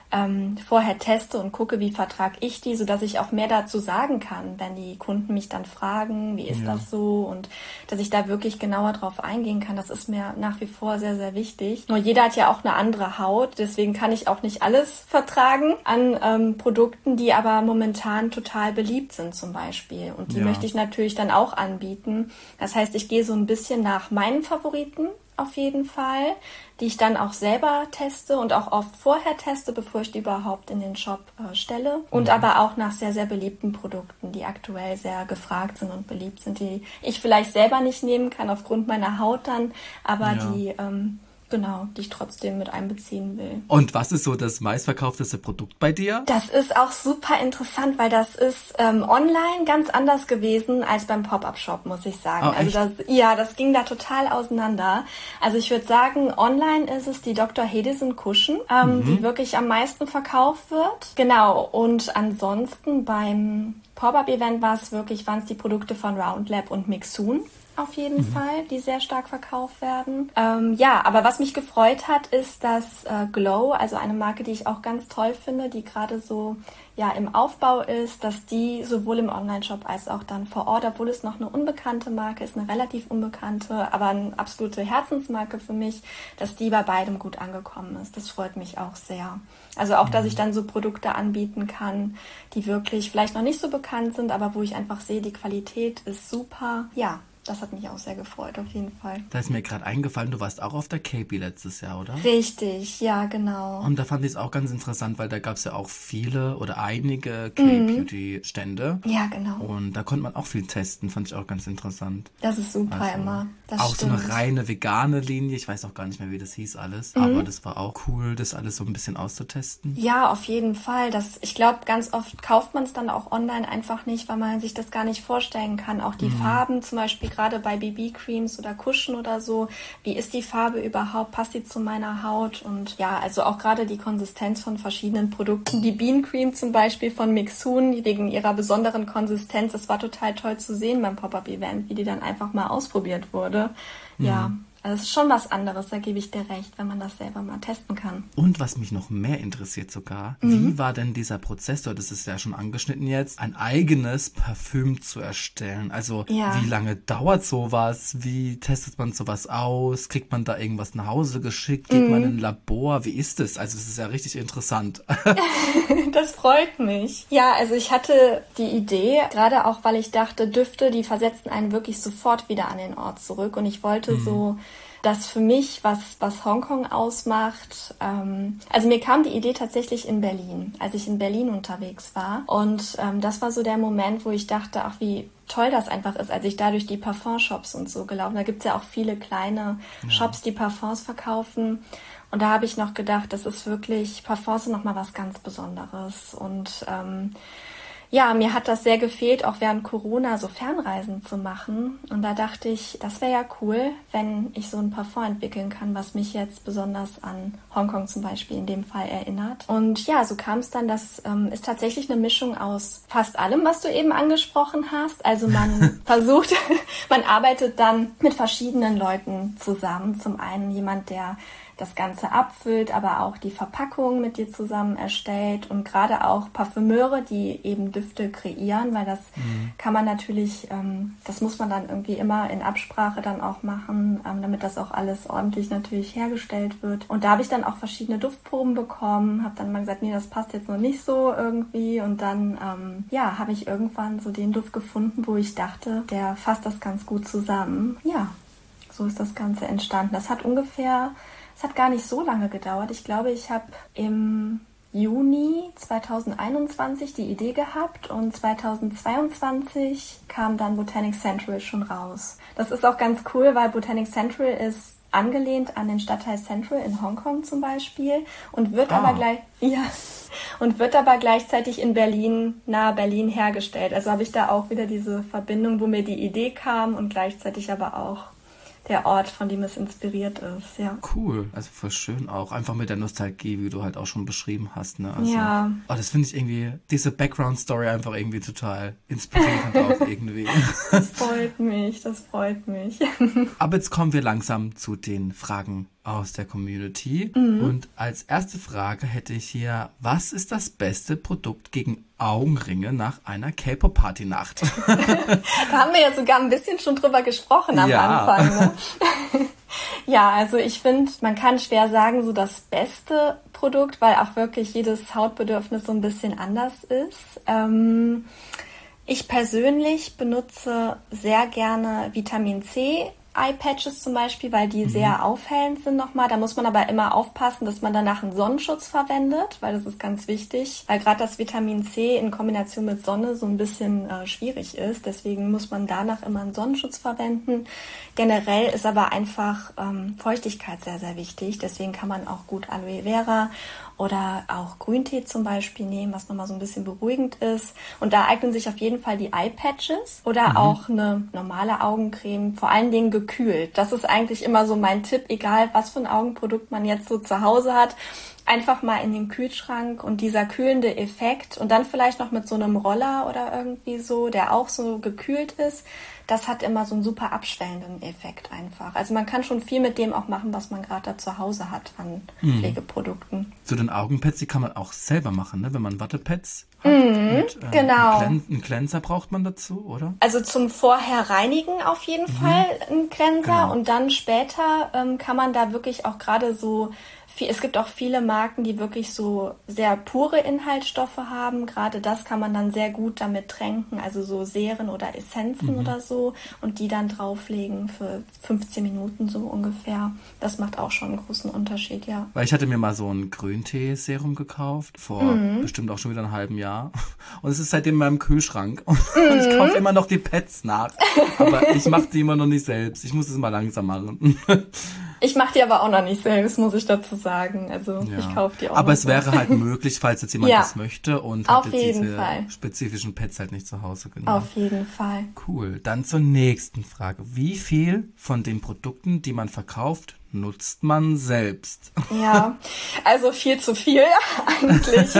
ähm, vorher teste und gucke, wie vertrage ich die, sodass ich auch mehr dazu sagen kann, wenn die Kunden mich dann fragen, wie ist ja. das so, und dass ich da wirklich genauer drauf eingehen kann. Das ist mir nach wie vor sehr, sehr wichtig. Nur jeder hat ja auch eine andere Haut, deswegen kann ich auch nicht alles vertragen an ähm, Produkten, die aber momentan total beliebt sind zum Beispiel. Und die ja. möchte ich natürlich dann auch anbieten. Das heißt, ich gehe so ein bisschen nach meinen Favoriten auf jeden Fall, die ich dann auch selber teste und auch oft vorher teste, bevor ich die überhaupt in den Shop äh, stelle. Und mhm. aber auch nach sehr, sehr beliebten Produkten, die aktuell sehr gefragt sind und beliebt sind, die ich vielleicht selber nicht nehmen kann aufgrund meiner Haut dann, aber ja. die... Ähm, Genau, die ich trotzdem mit einbeziehen will. Und was ist so das meistverkaufteste Produkt bei dir? Das ist auch super interessant, weil das ist ähm, online ganz anders gewesen als beim Pop-Up-Shop, muss ich sagen. Oh, echt? Also das, ja, das ging da total auseinander. Also ich würde sagen, online ist es die Doktor Hedison Cushion, ähm, mhm. die wirklich am meisten verkauft wird. Genau, und ansonsten beim Pop-Up-Event war es wirklich, waren es die Produkte von Roundlab und Mixun. Auf jeden mhm. Fall, die sehr stark verkauft werden. Ähm, ja, aber was mich gefreut hat, ist, dass äh, Glow, also eine Marke, die ich auch ganz toll finde, die gerade so ja im Aufbau ist, dass die sowohl im Onlineshop als auch dann vor Ort, obwohl es noch eine unbekannte Marke ist, eine relativ unbekannte, aber eine absolute Herzensmarke für mich, dass die bei beidem gut angekommen ist. Das freut mich auch sehr. Also auch, dass ich dann so Produkte anbieten kann, die wirklich vielleicht noch nicht so bekannt sind, aber wo ich einfach sehe, die Qualität ist super. Ja. Das hat mich auch sehr gefreut, auf jeden Fall. Da ist mir gerade eingefallen, du warst auch auf der K P letztes Jahr, oder? Richtig, ja, genau. Und da fand ich es auch ganz interessant, weil da gab es ja auch viele oder einige K-Beauty-Stände. Ja, genau. Und da konnte man auch viel testen, fand ich auch ganz interessant. Das ist super also immer, das auch stimmt. So eine reine vegane Linie, ich weiß auch gar nicht mehr, wie das hieß alles, mhm. aber das war auch cool, das alles so ein bisschen auszutesten. Ja, auf jeden Fall. Das, ich glaube, ganz oft kauft man es dann auch online einfach nicht, weil man sich das gar nicht vorstellen kann. Auch die mhm. Farben zum Beispiel, gerade bei B B-Creams oder Cushion oder so, wie ist die Farbe überhaupt, passt die zu meiner Haut? Und ja, also auch gerade die Konsistenz von verschiedenen Produkten. Die Bean Cream zum Beispiel von Mixun, wegen ihrer besonderen Konsistenz, das war total toll zu sehen beim Pop-Up-Event, wie die dann einfach mal ausprobiert wurde. Mhm. Ja. Also es ist schon was anderes, da gebe ich dir recht, wenn man das selber mal testen kann. Und was mich noch mehr interessiert sogar, mhm. wie war denn dieser Prozess, du hattest es ja schon angeschnitten jetzt, ein eigenes Parfüm zu erstellen? Also ja. wie lange dauert sowas? Wie testet man sowas aus? Kriegt man da irgendwas nach Hause geschickt? Geht mhm. man in ein Labor? Wie ist es? Also es ist ja richtig interessant. Das freut mich. Ja, also ich hatte die Idee, gerade auch, weil ich dachte, Düfte, die versetzen einen wirklich sofort wieder an den Ort zurück. Und ich wollte mhm. so... Das für mich, was, was Hongkong ausmacht, ähm, also mir kam die Idee tatsächlich in Berlin, als ich in Berlin unterwegs war. Und ähm, das war so der Moment, wo ich dachte, ach, wie toll das einfach ist, als ich da durch die Parfumshops und so gelaufen. Da gibt's ja auch viele kleine ja. Shops, die Parfums verkaufen. Und da habe ich noch gedacht, das ist wirklich, Parfums sind nochmal was ganz Besonderes. Und ähm, ja, mir hat das sehr gefehlt, auch während Corona so Fernreisen zu machen. Und da dachte ich, das wäre ja cool, wenn ich so ein Parfum entwickeln kann, was mich jetzt besonders an Hongkong zum Beispiel in dem Fall erinnert. Und ja, so kam es dann, das ähm, ist tatsächlich eine Mischung aus fast allem, was du eben angesprochen hast. Also man versucht, man arbeitet dann mit verschiedenen Leuten zusammen. Zum einen jemand, der das Ganze abfüllt, aber auch die Verpackung mit dir zusammen erstellt und gerade auch Parfümeure, die eben Düfte kreieren, weil das mhm. kann man natürlich, ähm, das muss man dann irgendwie immer in Absprache dann auch machen, ähm, damit das auch alles ordentlich natürlich hergestellt wird. Und da habe ich dann auch verschiedene Duftproben bekommen, habe dann mal gesagt, nee, das passt jetzt noch nicht so irgendwie und dann, ähm, ja, habe ich irgendwann so den Duft gefunden, wo ich dachte, der fasst das ganz gut zusammen. Ja, so ist das Ganze entstanden. Das hat ungefähr Es hat gar nicht so lange gedauert. Ich glaube, ich habe im Juni zweitausendeinundzwanzig die Idee gehabt und zweitausendzweiundzwanzig kam dann Botanic Central schon raus. Das ist auch ganz cool, weil Botanic Central ist angelehnt an den Stadtteil Central in Hongkong zum Beispiel und wird ah. aber gleich ja und wird aber gleichzeitig in Berlin, nahe Berlin hergestellt. Also habe ich da auch wieder diese Verbindung, wo mir die Idee kam und gleichzeitig aber auch der Ort, von dem es inspiriert ist, ja. Cool, also voll schön auch. Einfach mit der Nostalgie, wie du halt auch schon beschrieben hast, ne? Also, ja. Oh, das finde ich irgendwie, diese Background-Story einfach irgendwie total inspirierend auch irgendwie. Das freut mich, das freut mich. Aber jetzt kommen wir langsam zu den Fragen aus der Community. Mhm. Und als erste Frage hätte ich hier, was ist das beste Produkt gegen Augenringe nach einer K-Pop-Party-Nacht? Da haben wir ja sogar ein bisschen schon drüber gesprochen am ja. Anfang. Ne? Ja, also ich finde, man kann schwer sagen, so das beste Produkt, weil auch wirklich jedes Hautbedürfnis so ein bisschen anders ist. Ähm, ich persönlich benutze sehr gerne Vitamin C Eye-Patches zum Beispiel, weil die mhm. sehr aufhellend sind nochmal. Da muss man aber immer aufpassen, dass man danach einen Sonnenschutz verwendet, weil das ist ganz wichtig, weil gerade das Vitamin C in Kombination mit Sonne so ein bisschen äh, schwierig ist. Deswegen muss man danach immer einen Sonnenschutz verwenden. Generell ist aber einfach ähm, Feuchtigkeit sehr, sehr wichtig. Deswegen kann man auch gut Aloe Vera oder auch Grüntee zum Beispiel nehmen, was nochmal so ein bisschen beruhigend ist. Und da eignen sich auf jeden Fall die Eye-Patches oder mhm. auch eine normale Augencreme, vor allen Dingen gekühlt. Das ist eigentlich immer so mein Tipp, egal was für ein Augenprodukt man jetzt so zu Hause hat. Einfach mal in den Kühlschrank und dieser kühlende Effekt und dann vielleicht noch mit so einem Roller oder irgendwie so, der auch so gekühlt ist, das hat immer so einen super abschwellenden Effekt einfach. Also man kann schon viel mit dem auch machen, was man gerade da zu Hause hat an mhm. Pflegeprodukten. So den Augenpads, die kann man auch selber machen, ne? Wenn man Wattepads hat. Mhm, und, äh, genau. Einen, Clean- einen Cleanser braucht man dazu, oder? Also zum Vorher reinigen auf jeden mhm. Fall einen Cleanser genau. und dann später ähm, kann man da wirklich auch gerade so es gibt auch viele Marken, die wirklich so sehr pure Inhaltsstoffe haben. Gerade das kann man dann sehr gut damit tränken, also so Seren oder Essenzen mhm. oder so und die dann drauflegen für fünfzehn Minuten so ungefähr. Das macht auch schon einen großen Unterschied, ja. Weil ich hatte mir mal so ein Grüntee-Serum gekauft, vor mhm. bestimmt auch schon wieder einem halben Jahr. Und es ist seitdem in meinem Kühlschrank. Und mhm. ich kaufe immer noch die Pads nach. Aber ich mache die immer noch nicht selbst. Ich muss es mal langsam machen. Ich mache die aber auch noch nicht selbst, muss ich dazu sagen. Also ja. ich kaufe die auch Aber es so. wäre halt möglich, falls jetzt jemand ja. das möchte und Auf hat jetzt jeden diese Fall. spezifischen Pads halt nicht zu Hause. Genau. Auf jeden Fall. Cool. Dann zur nächsten Frage. Wie viel von den Produkten, die man verkauft, nutzt man selbst? Ja, also viel zu viel eigentlich.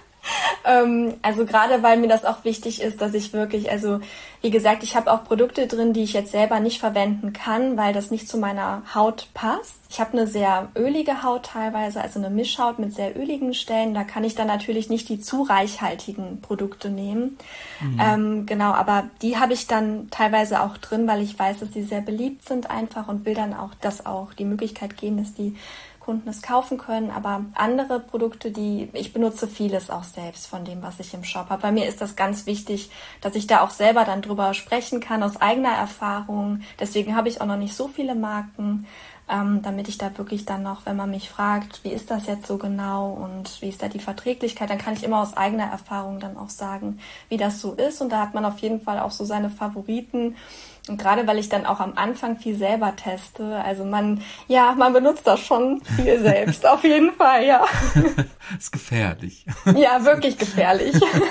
ähm, also gerade weil mir das auch wichtig ist, dass ich wirklich, also wie gesagt, ich habe auch Produkte drin, die ich jetzt selber nicht verwenden kann, weil das nicht zu meiner Haut passt. Ich habe eine sehr ölige Haut teilweise, also eine Mischhaut mit sehr öligen Stellen. Da kann ich dann natürlich nicht die zu reichhaltigen Produkte nehmen. Mhm. Ähm, genau, aber die habe ich dann teilweise auch drin, weil ich weiß, dass die sehr beliebt sind einfach und will dann auch, dass auch die Möglichkeit geben, dass die Kunden es kaufen können, aber andere Produkte, die ich benutze vieles auch selbst von dem, was ich im Shop habe. Bei mir ist das ganz wichtig, dass ich da auch selber dann drüber sprechen kann aus eigener Erfahrung. Deswegen habe ich auch noch nicht so viele Marken, ähm, damit ich da wirklich dann noch, wenn man mich fragt, wie ist das jetzt so genau und wie ist da die Verträglichkeit, dann kann ich immer aus eigener Erfahrung dann auch sagen, wie das so ist. Und da hat man auf jeden Fall auch so seine Favoriten. Und gerade weil ich dann auch am Anfang viel selber teste, also man, ja, man benutzt das schon viel selbst, auf jeden Fall, ja. Ist gefährlich. Ja, wirklich gefährlich.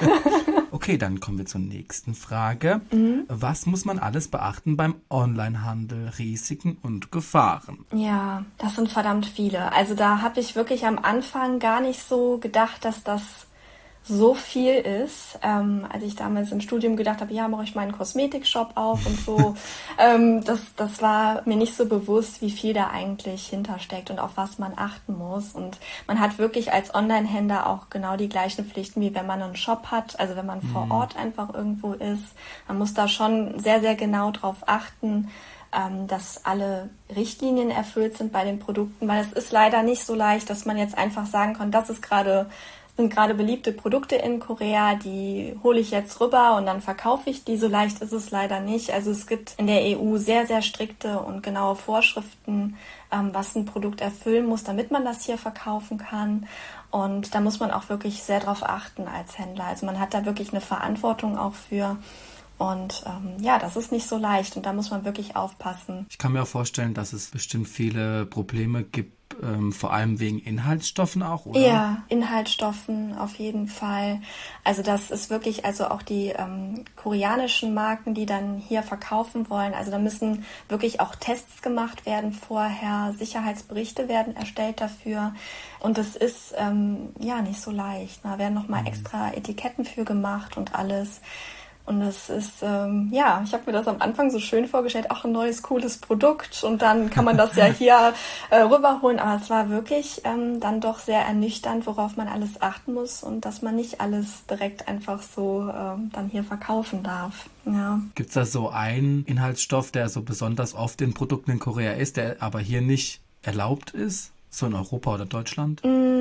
Okay, dann kommen wir zur nächsten Frage. Mhm. Was muss man alles beachten beim Onlinehandel? Risiken und Gefahren? Ja, das sind verdammt viele. Also da habe ich wirklich am Anfang gar nicht so gedacht, dass das so viel ist, ähm, als ich damals im Studium gedacht habe, ja, mache ich meinen Kosmetikshop auf und so. ähm, das, das war mir nicht so bewusst, wie viel da eigentlich hintersteckt und auf was man achten muss. Und man hat wirklich als Online-Händler auch genau die gleichen Pflichten, wie wenn man einen Shop hat, also wenn man mhm. vor Ort einfach irgendwo ist. Man muss da schon sehr, sehr genau drauf achten, ähm, dass alle Richtlinien erfüllt sind bei den Produkten, weil es ist leider nicht so leicht, dass man jetzt einfach sagen kann, das ist gerade sind gerade beliebte Produkte in Korea, die hole ich jetzt rüber und dann verkaufe ich die. So leicht ist es leider nicht. Also es gibt in der E U sehr, sehr strikte und genaue Vorschriften, ähm, was ein Produkt erfüllen muss, damit man das hier verkaufen kann. Und da muss man auch wirklich sehr drauf achten als Händler. Also man hat da wirklich eine Verantwortung auch für. Und ähm, ja, das ist nicht so leicht und da muss man wirklich aufpassen. Ich kann mir auch vorstellen, dass es bestimmt viele Probleme gibt, ähm, vor allem wegen Inhaltsstoffen auch, oder? Ja, Inhaltsstoffen auf jeden Fall. Also das ist wirklich, also auch die ähm, koreanischen Marken, die dann hier verkaufen wollen, also da müssen wirklich auch Tests gemacht werden vorher, Sicherheitsberichte werden erstellt dafür und das ist ähm, ja nicht so leicht. Da werden nochmal mhm. extra Etiketten für gemacht und alles. Und das ist, ähm, ja, ich habe mir das am Anfang so schön vorgestellt, auch ein neues, cooles Produkt und dann kann man das ja hier äh, rüberholen. Aber es war wirklich ähm, dann doch sehr ernüchternd, worauf man alles achten muss und dass man nicht alles direkt einfach so ähm, dann hier verkaufen darf. Ja. Gibt es da so einen Inhaltsstoff, der so besonders oft in Produkten in Korea ist, der aber hier nicht erlaubt ist? So in Europa oder Deutschland?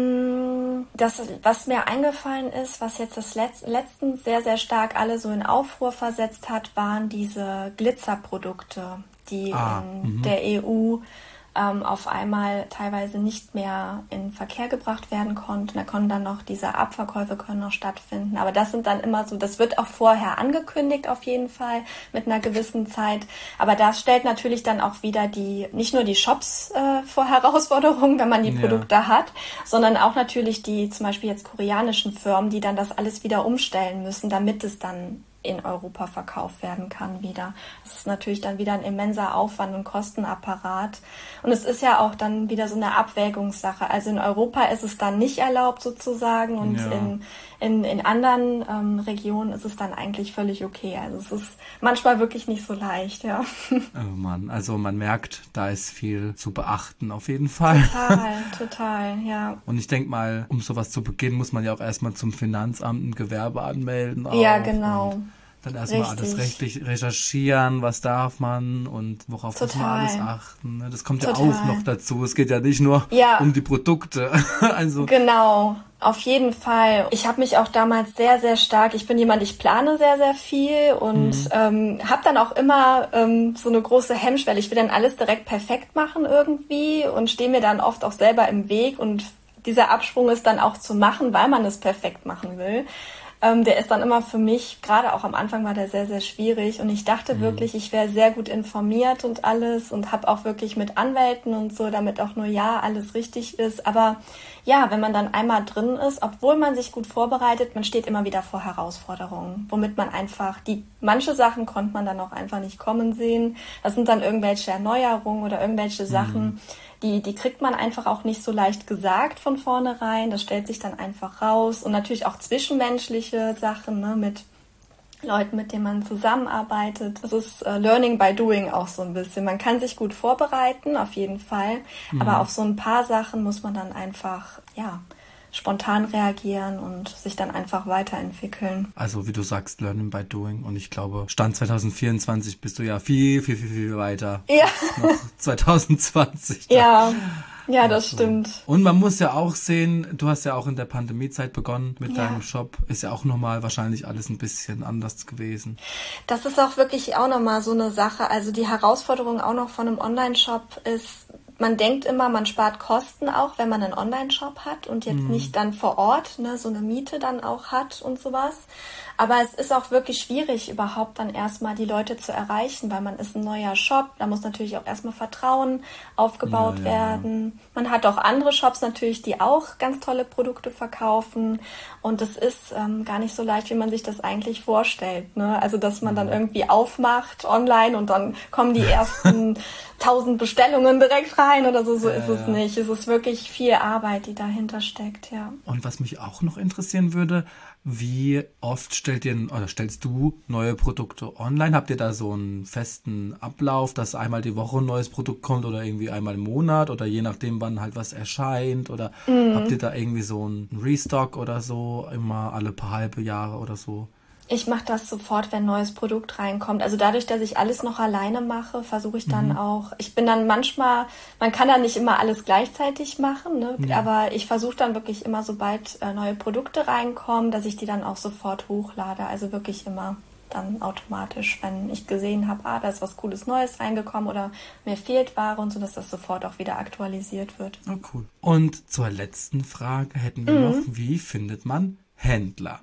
Das, was mir eingefallen ist, was jetzt das Letz- letztens sehr, sehr stark alle so in Aufruhr versetzt hat, waren diese Glitzerprodukte, die ah, in mh. der E U ähm, auf einmal teilweise nicht mehr in Verkehr gebracht werden konnten. Da konnten dann noch diese Abverkäufe können noch stattfinden. Aber das sind dann immer so, das wird auch vorher angekündigt auf jeden Fall mit einer gewissen Zeit. Aber das stellt natürlich dann auch wieder die, nicht nur die Shops äh, vor Herausforderungen, wenn man die ja. Produkte hat, sondern auch natürlich die zum Beispiel jetzt koreanischen Firmen, die dann das alles wieder umstellen müssen, damit es dann in Europa verkauft werden kann wieder. Das ist natürlich dann wieder ein immenser Aufwand und Kostenapparat. Und es ist ja auch dann wieder so eine Abwägungssache. Also in Europa ist es dann nicht erlaubt sozusagen und ja. in, in, in anderen ähm, Regionen ist es dann eigentlich völlig okay. Also es ist manchmal wirklich nicht so leicht, ja. Oh Mann, also man merkt, da ist viel zu beachten auf jeden Fall. Total, total, ja. Und ich denke mal, um sowas zu beginnen, muss man ja auch erstmal zum Finanzamt ein Gewerbe anmelden. Ja, genau. Dann erstmal alles rechtlich recherchieren, was darf man und worauf Total. muss man alles achten. Das kommt Total. ja auch noch dazu. Es geht ja nicht nur ja. um die Produkte. Also genau, auf jeden Fall. Ich habe mich auch damals sehr, sehr stark, ich bin jemand, ich plane sehr, sehr viel und mhm. ähm, habe dann auch immer ähm, so eine große Hemmschwelle. Ich will dann alles direkt perfekt machen irgendwie und stehe mir dann oft auch selber im Weg und dieser Absprung ist dann auch zu machen, weil man es perfekt machen will. Ähm, der ist dann immer für mich, gerade auch am Anfang war der sehr, sehr schwierig und ich dachte mhm. wirklich, ich wäre sehr gut informiert und alles und habe auch wirklich mit Anwälten und so, damit auch nur ja alles richtig ist. Aber ja, wenn man dann einmal drin ist, obwohl man sich gut vorbereitet, man steht immer wieder vor Herausforderungen, womit man einfach, die manche Sachen konnte man dann auch einfach nicht kommen sehen. Das sind dann irgendwelche Erneuerungen oder irgendwelche Sachen, mhm. Die, die kriegt man einfach auch nicht so leicht gesagt von vornherein. Das stellt sich dann einfach raus. Und natürlich auch zwischenmenschliche Sachen, ne, mit Leuten, mit denen man zusammenarbeitet. Es ist äh, Learning by Doing auch so ein bisschen. Man kann sich gut vorbereiten, auf jeden Fall. Mhm. Aber auf so ein paar Sachen muss man dann einfach, ja, spontan reagieren und sich dann einfach weiterentwickeln. Also wie du sagst, Learning by Doing. Und ich glaube, Stand zwanzig vierundzwanzig bist du ja viel, viel, viel, viel weiter. Ja. Noch zwanzig zwanzig. Ja. Ja, das also. stimmt. Und man muss ja auch sehen, du hast ja auch in der Pandemiezeit begonnen mit ja. deinem Shop. Ist ja auch nochmal wahrscheinlich alles ein bisschen anders gewesen. Das ist auch wirklich auch nochmal so eine Sache. Also die Herausforderung auch noch von einem Online-Shop ist, man denkt immer, man spart Kosten auch, wenn man einen Online-Shop hat und jetzt mhm. nicht dann vor Ort, ne, so eine Miete dann auch hat und sowas. Aber es ist auch wirklich schwierig, überhaupt dann erstmal die Leute zu erreichen, weil man ist ein neuer Shop, da muss natürlich auch erstmal Vertrauen aufgebaut ja, ja, werden. Ja. Man hat auch andere Shops natürlich, die auch ganz tolle Produkte verkaufen und es ist ähm, gar nicht so leicht, wie man sich das eigentlich vorstellt, ne? Also, dass man dann irgendwie aufmacht online und dann kommen die ersten tausend Bestellungen direkt rein oder so, so ja, ist es ja. nicht. Es ist wirklich viel Arbeit, die dahinter steckt, ja. Und was mich auch noch interessieren würde, wie oft stellt ihr oder stellst du neue Produkte online? Habt ihr da so einen festen Ablauf, dass einmal die Woche ein neues Produkt kommt oder irgendwie einmal im Monat oder je nachdem, wann halt was erscheint? Oder mhm. habt ihr da irgendwie so einen Restock oder so, immer alle paar halbe Jahre oder so? Ich mache das sofort, wenn ein neues Produkt reinkommt. Also dadurch, dass ich alles noch alleine mache, versuche ich dann mhm. auch, ich bin dann manchmal, man kann dann nicht immer alles gleichzeitig machen, ne? Ja. Aber ich versuche dann wirklich immer, sobald äh, neue Produkte reinkommen, dass ich die dann auch sofort hochlade. Also wirklich immer dann automatisch, wenn ich gesehen habe, ah, da ist was Cooles Neues reingekommen oder mir fehlt Ware und so, dass das sofort auch wieder aktualisiert wird. Oh, cool. Und zur letzten Frage hätten wir mhm. noch, wie findet man Händler?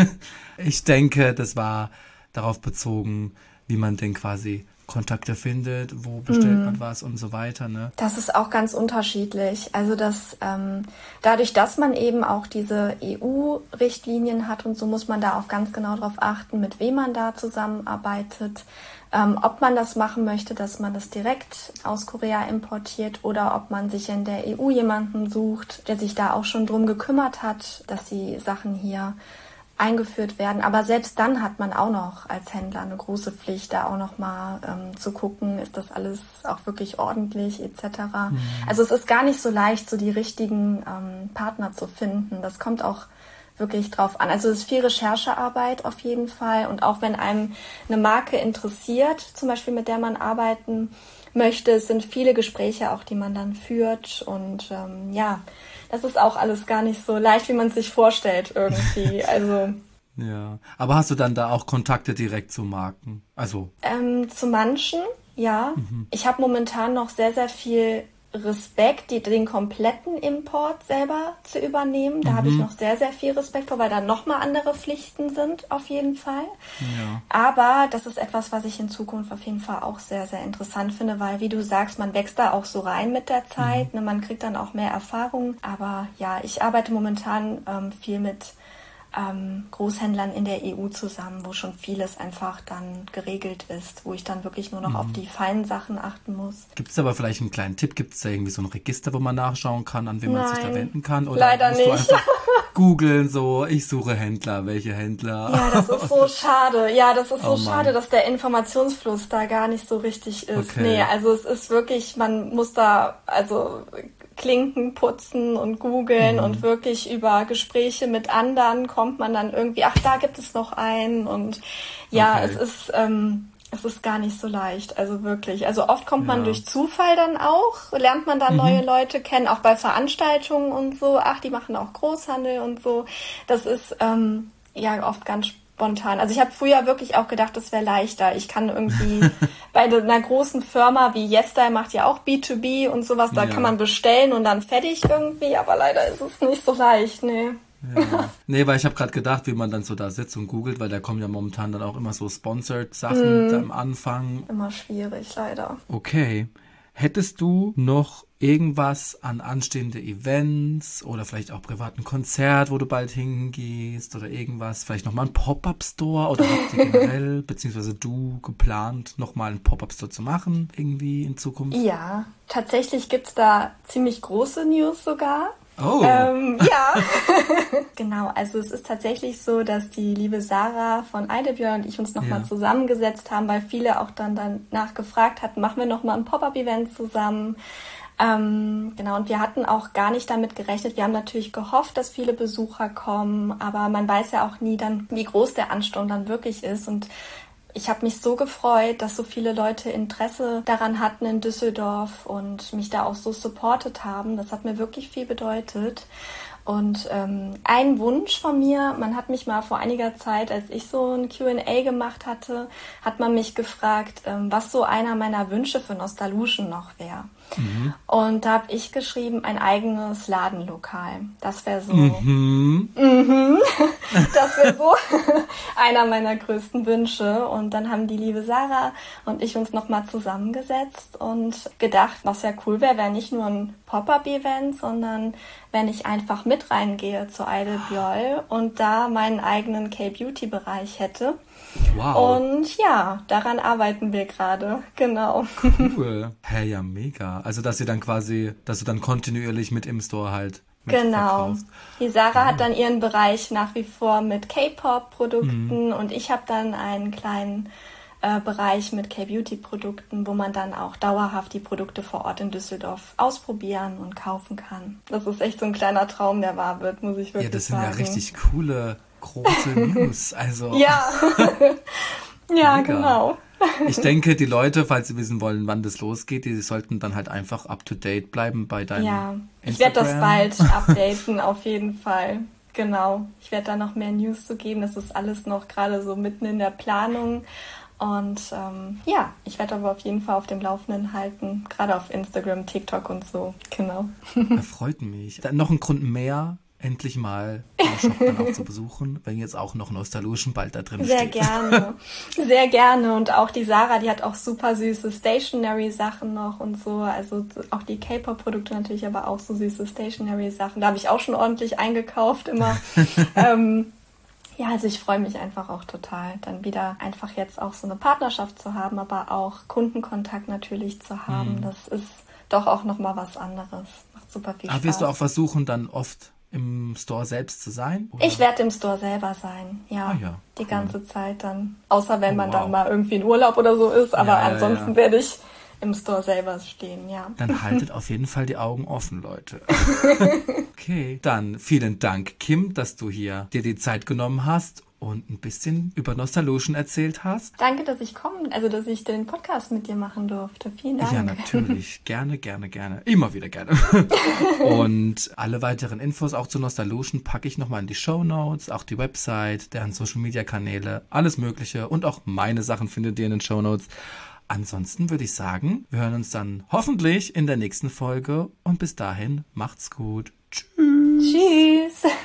Ich denke, das war darauf bezogen, wie man denn quasi Kontakte findet, wo bestellt mm. man was und so weiter, ne? Das ist auch ganz unterschiedlich. Also dass ähm, dadurch, dass man eben auch diese E U-Richtlinien hat und so, muss man da auch ganz genau darauf achten, mit wem man da zusammenarbeitet. Ähm, ob man das machen möchte, dass man das direkt aus Korea importiert oder ob man sich in der E U jemanden sucht, der sich da auch schon drum gekümmert hat, dass die Sachen hier eingeführt werden. Aber selbst dann hat man auch noch als Händler eine große Pflicht, da auch noch mal ähm, zu gucken, ist das alles auch wirklich ordentlich et cetera. Mhm. Also es ist gar nicht so leicht, so die richtigen ähm, Partner zu finden. Das kommt auch wirklich drauf an. Also es ist viel Recherchearbeit auf jeden Fall. Und auch wenn einem eine Marke interessiert, zum Beispiel mit der man arbeiten möchte, es sind viele Gespräche auch, die man dann führt. Und ähm, ja, das ist auch alles gar nicht so leicht, wie man es sich vorstellt irgendwie. Also ja, aber hast du dann da auch Kontakte direkt zu Marken? Also ähm, zu manchen, ja. Mhm. Ich habe momentan noch sehr, sehr viel Respekt, die, den kompletten Import selber zu übernehmen. Da mhm. habe ich noch sehr, sehr viel Respekt vor, weil da nochmal andere Pflichten sind, auf jeden Fall. Ja. Aber das ist etwas, was ich in Zukunft auf jeden Fall auch sehr, sehr interessant finde, weil, wie du sagst, man wächst da auch so rein mit der Zeit. Mhm. Ne, man kriegt dann auch mehr Erfahrung. Aber ja, ich arbeite momentan ähm, viel mit ähm, Großhändlern in der E U zusammen, wo schon vieles einfach dann geregelt ist, wo ich dann wirklich nur noch mhm. auf die feinen Sachen achten muss. Gibt es aber vielleicht einen kleinen Tipp? Gibt es da irgendwie so ein Register, wo man nachschauen kann, an wen man Nein, sich da wenden kann? Oder leider musst nicht. Du einfach googeln, so, ich suche Händler, welche Händler? Ja, das ist so schade. Ja, das ist so oh schade, dass der Informationsfluss da gar nicht so richtig ist. Okay. Nee, also es ist wirklich, man muss da, also Klinken putzen und googeln mhm. und wirklich über Gespräche mit anderen kommt man dann irgendwie, ach, da gibt es noch einen und ja, okay. es ist ähm, es ist gar nicht so leicht, also wirklich. Also oft kommt man ja. durch Zufall dann auch, lernt man dann mhm. neue Leute kennen, auch bei Veranstaltungen und so, ach, die machen auch Großhandel und so. Das ist ähm, ja oft ganz spannend. Spontan. Also ich habe früher wirklich auch gedacht, das wäre leichter. Ich kann irgendwie bei einer großen Firma wie Yesstyle macht ja auch B zwei B und sowas, da ja. kann man bestellen und dann fertig irgendwie, aber leider ist es nicht so leicht, nee. Ja. Nee, weil ich habe gerade gedacht, wie man dann so da sitzt und googelt, weil da kommen ja momentan dann auch immer so sponsored Sachen mm. am Anfang. Immer schwierig, leider. Okay. Hättest du noch irgendwas an anstehende Events oder vielleicht auch privaten Konzert, wo du bald hingehst oder irgendwas, vielleicht nochmal ein Pop-Up-Store oder habt ihr generell, beziehungsweise du geplant, nochmal einen Pop-Up-Store zu machen irgendwie in Zukunft? Ja, tatsächlich gibt's da ziemlich große News sogar. Oh. Ähm, ja, genau. Also es ist tatsächlich so, dass die liebe Sarah von Eidebjörn und ich uns nochmal ja. zusammengesetzt haben, weil viele auch dann danach gefragt hatten, machen wir nochmal ein Pop-Up-Event zusammen. Ähm, genau, und wir hatten auch gar nicht damit gerechnet. Wir haben natürlich gehofft, dass viele Besucher kommen, aber man weiß ja auch nie dann, wie groß der Ansturm dann wirklich ist. Und ich habe mich so gefreut, dass so viele Leute Interesse daran hatten in Düsseldorf und mich da auch so supportet haben. Das hat mir wirklich viel bedeutet. Und ähm, ein Wunsch von mir, man hat mich mal vor einiger Zeit, als ich so ein Q and A gemacht hatte, hat man mich gefragt, ähm, was so einer meiner Wünsche für Nostallution noch wäre. Mhm. Und da habe ich geschrieben, ein eigenes Ladenlokal. Das wäre so, mhm. Mhm. das wäre so einer meiner größten Wünsche. Und dann haben die liebe Sarah und ich uns nochmal zusammengesetzt und gedacht, was ja cool wäre, wäre nicht nur ein Pop-Up-Event, sondern wenn ich einfach mit reingehe zu Eidebjörn und da meinen eigenen K-Beauty-Bereich hätte. Wow. Und ja, daran arbeiten wir gerade, genau. Cool. Hey, ja, mega. Also, dass ihr dann quasi, dass du dann kontinuierlich mit im Store halt mit Genau. verkaufst. Die Sarah oh. hat dann ihren Bereich nach wie vor mit K-Pop-Produkten mhm. und ich habe dann einen kleinen äh, Bereich mit K-Beauty-Produkten, wo man dann auch dauerhaft die Produkte vor Ort in Düsseldorf ausprobieren und kaufen kann. Das ist echt so ein kleiner Traum, der wahr wird, muss ich wirklich sagen. Ja, das sind sagen. ja richtig coole große News. Also ja, ja, genau. Ich denke, die Leute, falls sie wissen wollen, wann das losgeht, die sollten dann halt einfach up-to-date bleiben bei deinem Ja, Instagram. Ich werde das bald updaten, auf jeden Fall. Genau. Ich werde da noch mehr News zu geben. Das ist alles noch gerade so mitten in der Planung. Und ähm, ja, ich werde aber auf jeden Fall auf dem Laufenden halten, gerade auf Instagram, TikTok und so. Genau. Das freut mich. Dann noch ein Grund mehr, endlich mal den Shop dann auch zu besuchen, wenn jetzt auch noch Nostallution bald da drin Sehr steht. Sehr gerne, sehr gerne. Und auch die Sarah, die hat auch super süße Stationery-Sachen noch und so. Also auch die K-Pop-Produkte natürlich, aber auch so süße Stationery-Sachen. Da habe ich auch schon ordentlich eingekauft immer. ähm, ja, also ich freue mich einfach auch total, dann wieder einfach jetzt auch so eine Partnerschaft zu haben, aber auch Kundenkontakt natürlich zu haben. Mhm. Das ist doch auch nochmal was anderes. Macht super viel Spaß. Aber wirst du auch versuchen, dann oft im Store selbst zu sein? Oder? Ich werde im Store selber sein, ja. Ah, ja. Die Cool. ganze Zeit dann. Außer wenn Oh, man wow. dann mal irgendwie in Urlaub oder so ist. Aber Ja, ja, ansonsten ja. werde ich im Store selber stehen, ja. Dann haltet auf jeden Fall die Augen offen, Leute. Okay, dann vielen Dank, Kim, dass du hier dir die Zeit genommen hast und ein bisschen über Nostallution erzählt hast. Danke, dass ich kommen, also dass ich den Podcast mit dir machen durfte. Vielen Dank. Ja, natürlich. Gerne, gerne, gerne. Immer wieder gerne. Und alle weiteren Infos auch zu Nostallution packe ich nochmal in die Shownotes, auch die Website, deren Social-Media-Kanäle, alles Mögliche und auch meine Sachen findet ihr in den Shownotes. Ansonsten würde ich sagen, wir hören uns dann hoffentlich in der nächsten Folge und bis dahin macht's gut. Tschüss. Tschüss.